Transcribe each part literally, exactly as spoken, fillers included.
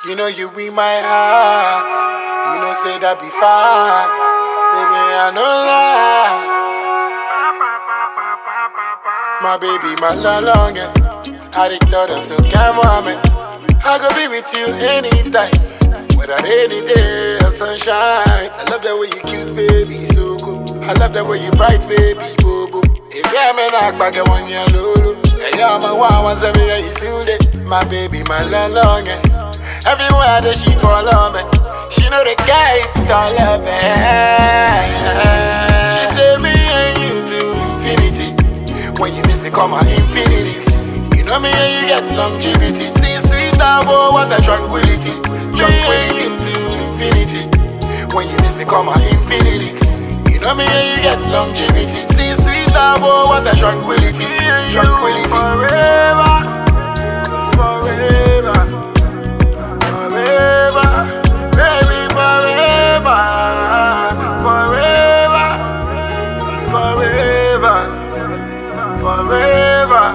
You know you in my heart. You know say that be fact. Baby, I no lie. My baby, my long long yeah. I dey tell them so come on me. I go be with you anytime, whether rainy day or sunshine. I love that way you cute, baby, so cool. I love that way you bright, baby, boo boo. If you're me knock back at one year lulu. Yeah, you're my one, one seven, yeah, you still there. My baby, my long long yeah. Everywhere that she follow me, she know the guy for all me. She say me and you to infinity. When you miss me, call my infinities. You know me and you get longevity. See sweet abo, what a tranquility. Tranquility to infinity. When you miss me, call my infinities. You know me and you get longevity. See sweet abo, what a tranquility. Tranquility forever, forever. Forever,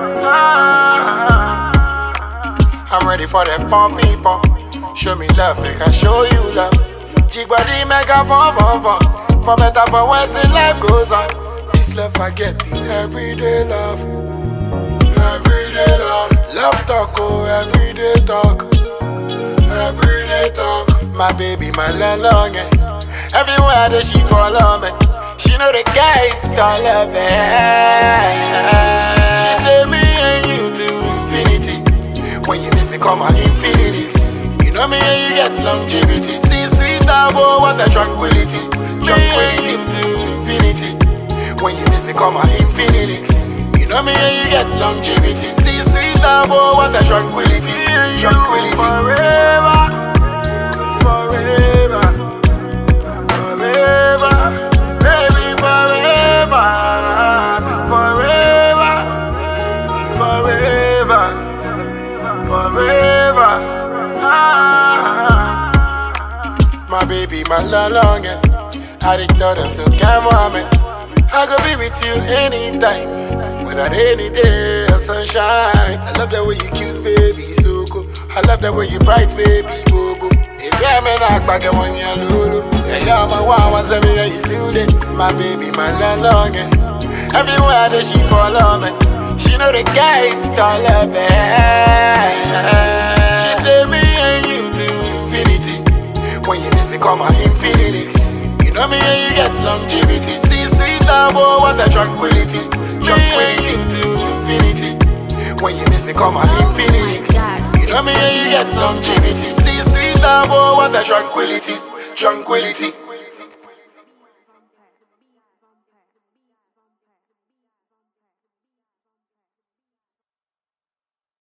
ah. I'm ready for that pump people. Show me love, make I show you love. Jig body make a pump pump pump. For better for worse, in life goes on. This love I get the everyday love, everyday love. Love talk, oh everyday talk, everyday talk. My baby, my long long yeah. Everywhere that she follow me, she know the guy for all me. She say me and you to infinity. When you miss me, call my infinities. You know me and you get longevity. See sweet abo, what a tranquility. Tranquility to infinity. When you miss me, call my infinities. You know me and you get longevity. See sweet abo, what a tranquility. Tranquility forever, forever, forever. Baby, forever, forever, forever, forever. Ah. My baby, my long long yeah. I dey tell them so come on me. I go be with you anytime, whether rainy day or sunshine. I love that way you cute, baby, so cool. I love that way you bright, baby, boo boo. If you're me knock back at one year lulu. Yeah, you're my one, one seven, yeah, you still there. My baby, my long long yeah. Everywhere that she follow me, she know the guy for all me. She say me and you to infinity. When you miss me, call my infinities. You know me and you get longevity. See sweet abo, what a tranquility. Tranquility to infinity. When you miss me, call my infinities. You know me and you get longevity. See sweet abo, what a tranquility. Tranquility.